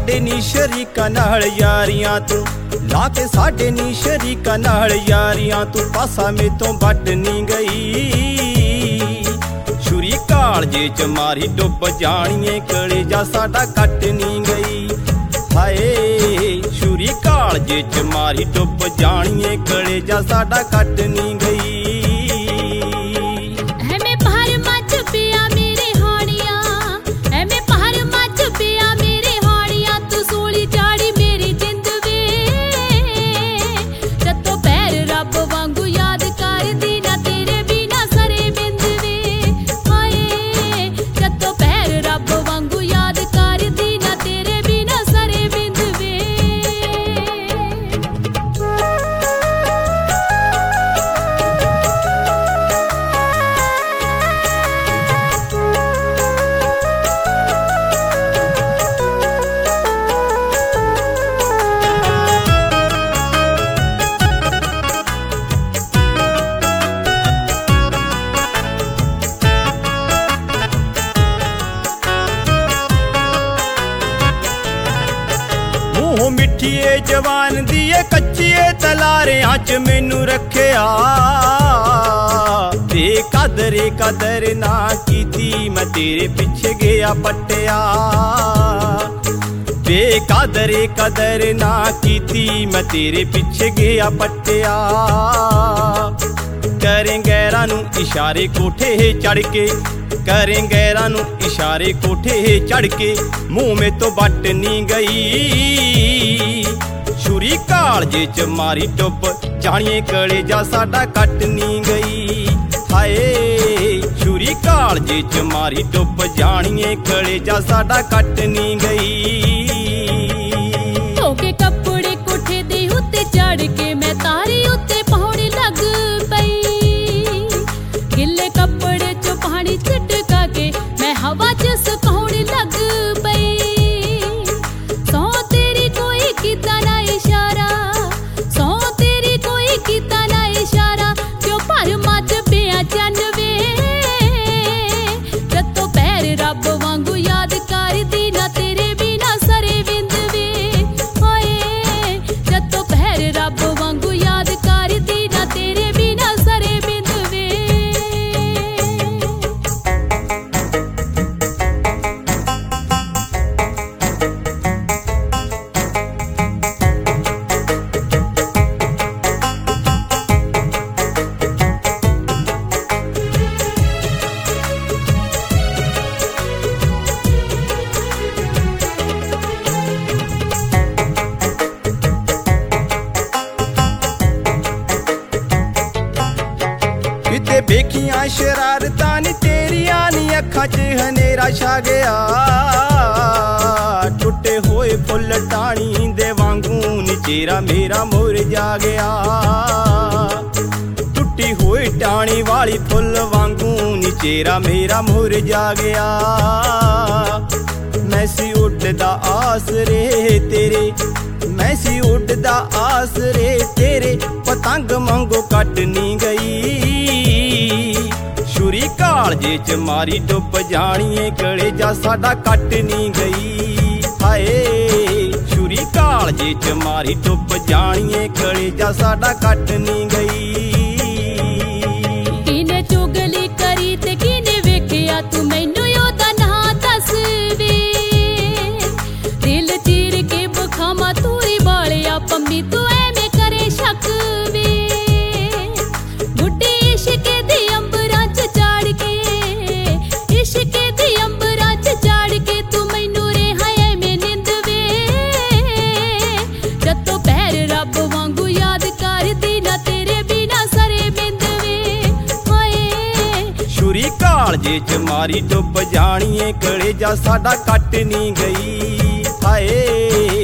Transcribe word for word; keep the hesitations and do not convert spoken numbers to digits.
ਸਾਡੇ ਨੀ ਸ਼ਰੀਕਾਂ ਨਾਲ ਯਾਰੀਆਂ ਤੂੰ, ਲਾ ਕੇ ਸਾਡੇ ਨੀ ਸ਼ਰੀਕਾਂ ਨਾਲ ਯਾਰੀਆਂ ਤੂੰ, ਪਾਸਾ ਮੇਤੋਂ ਵੱਟ ਨੀ ਗਈ। ਛੁਰੀ ਕਾਲਜੇ ਚ ਮਾਰੀ ਡੁੱਬ ਜਾਣੀਏ, ਕਲੇਜਾ ਸਾਡਾ ਕੱਟ ਨੀ ਗਈ। ਹਾਏ ਛੁਰੀ ਕਾਲਜੇ ਚ ਮਾਰੀ ਡੁੱਬ ਜਾਣੀਏ, ਕਲੇਜਾ ਸਾਡਾ ਕੱਟ ਨੀ ਗਈ। ਮੂੰਹ ਮਿੱਠੀਏ ਜਵਾਨ ਦੀਏ, ਕੱਚੀਏ ਤਲਾਰਿਆਂ ਚ ਮੈਨੂੰ ਰੱਖਿਆ। ਬੇਕਦਰੇ ਕਦਰ ਨਾ ਕੀਤੀ, ਮੈਂ ਤੇਰੇ ਪਿੱਛੇ ਗਿਆ ਪੱਟਿਆ। ਬੇਕਦਰੇ ਕਦਰ ਨਾ ਕੀਤੀ, ਮੈਂ ਤੇਰੇ ਪਿੱਛੇ ਗਿਆ ਪੱਟਿਆ। ਕਰੇ ਗੈਰਾਂ ਨੂੰ ਇਸ਼ਾਰੇ ਕੋਠੇ ਚੜ ਕੇ, ਕਰੇ ਗੈਰਾਂ ਨੂੰ ਇਸ਼ਾਰੇ ਕੋਠੇ ਚੜ ਕੇ, ਮੂੰਹ ਮੇ ਤੋਂ ਵੱਟ ਨੀ ਗਈ। ਛੁਰੀ ਕਾਲਜੇ ਚ ਮਾਰੀ ਡੁੱਬ ਜਾਣੀਏ, ਕਲੇਜਾ ਸਾਡਾ ਕੱਟ ਨੀ ਗਈ। ਹਾਏ ਛੁਰੀ ਕਾਲਜੇ ਚ ਮਾਰੀ ਡੁੱਬ ਜਾਣੀਏ, ਕਲੇਜਾ ਸਾਡਾ ਕੱਟ ਨੀ ਗਈ। ਧੋ ਕੇ ਕੱਪੜੇ ਕੋਠੇ ਦੇ ਉੱਤੇ ਚੜ ਕੇ, ਮੈਂ ਤਾਰੀ ਉੱਤੇ ਪਾਉਣ ਲੱਗ ਪਈ। ਗਿੱਲੇ ਕੱਪੜੇ ਚੋਂ ਪਾਣੀ ਛਿੜਕਾ ਕੇ, ਮੈਂ ਹਵਾ ਚ ਸੁਕਾਉਣ ਲੱਗ ਪਈ। ਸੌ ਤੇਰੀ ਕੋਈ ਕੀਤਾ ਨਾ ਇਸ਼ਾਰਾ, ਸੌ ਤੇਰੀ ਕੋਈ ਕੀਤਾ ਨਾ ਇਸ਼ਾਰਾ, ਕਿਉਂ ਭਰ ਮੱਚ ਪਿਆ ਚੰਨ ਵੇ। ਜੱਤੋਂ ਪੈਰ ਰੱਬ ਵਾਂਗੂ ਯਾਦ ਕਰਦੀ, ਨਾ ਤੇਰੇ ਬਿਨਾ ਸਰੇ ਬਿੰਦ ਵੇ। ਹਾਏ ਜੱਤੋਂ ਪੈਰ ਰੱਬ ਵਾਂਗੂ ਯਾਦ ਕਰਦੀ, ਨਾ ਤੇਰੇ ਬਿਨਾ ਸਰੇ ਬਿੰਦ ਵੇ। ਕਿਤੇ ਵੇਖੀਆਂ ਸ਼ਰਾਰਤਾਂ ਨੀ ਤੇਰੀਆਂ ਨੀ, ਅੱਖਾਂ ਚ ਹਨੇਰਾ ਛਾ ਗਿਆ। ਟੁੱਟੇ ਹੋਏ ਫੁੱਲ ਟਾਹਣੀ ਦੇ ਵਾਂਗੂ ਨੀ, ਚਿਹਰਾ ਮੇਰਾ ਮੁਰਝਾ ਗਿਆ। ਟੁੱਟੀ ਹੋਈ ਟਾਹਣੀ ਵਾਲੀ ਫੁੱਲ ਵਾਂਗੂ ਨੀ, ਚਿਹਰਾ ਮੇਰਾ ਮੁਰਝਾ ਗਿਆ। ਮੈਂ ਸੀ ਉੱਡਦਾ ਆਸਰੇ ਤੇਰੇ, ਮੈਂ ਸੀ ਉੱਡਦਾ ਆਸਰੇ ਤੇਰੇ, ਪਤੰਗ ਵਾਂਗੂ ਕੱਟ ਨੀ ਗਈ। ਛੁਰੀ ਕਾਲਜੇ ਚ ਮਾਰੀ ਡੁੱਬ ਜਾਣੀਏ, ਕਲੇਜਾ ਸਾਡਾ ਕੱਟ ਨੀ ਗਈ। ਹਾਏ ਛੁਰੀ ਕਾਲਜੇ ਚ ਮਾਰੀ ਡੁੱਬ ਜਾਣੀਏ, ਕਲੇਜਾ ਸਾਡਾ ਕੱਟ ਨੀ ਗਈ। ਕਿਨੇ ਚੁਗਲੀ ਕਰੀ ਤੇ ਕਿਨੇ ਵੇਖਿਆ, ਤੂੰ ਮੈਨੂੰ ਉਹਦਾ ਨਾਂ ਦੱਸ ਵੇ। ਦਿਲ ਚੀਰ ਕੇ ਬਖਾਮਾ ਤੂਰੀ ਵਾਲਿਆ, ਪੰਮੀ ਤੂੰ ਐਵੇਂ ਕਰੇ ਸ਼ੱਕ ਵੇ। ਗੁੱਡੀ ਇਸ਼ਕ ਦੀ ਅੰਬਰਾਂ ਚ ਚਾੜ ਕੇ, ਇਸ਼ਕ ਦੀ ਅੰਬਰਾਂ ਚ ਚਾੜ ਕੇ, ਤੂੰ ਮੈਨੂੰ ਰਿਹਾ ਐਵੇਂ ਨਿੰਦ ਵੇ। ਜੱਤੋਂ ਪੈਰ ਰੱਬ ਵਾਂਗੂ ਯਾਦ ਕਰਦੀ, ਨਾ ਤੇਰੇ ਬਿਨਾ ਸਰੇ ਬਿੰਦ ਵੇ। ਹਾਏ ਛੁਰੀ ਕਾਲਜੇ ਚ ਮਾਰੀ ਡੁੱਬ ਜਾਣੀਏ, ਕਲੇਜਾ ਸਾਡਾ ਕੱਟ ਨੀ ਗਈ। ਹਾਏ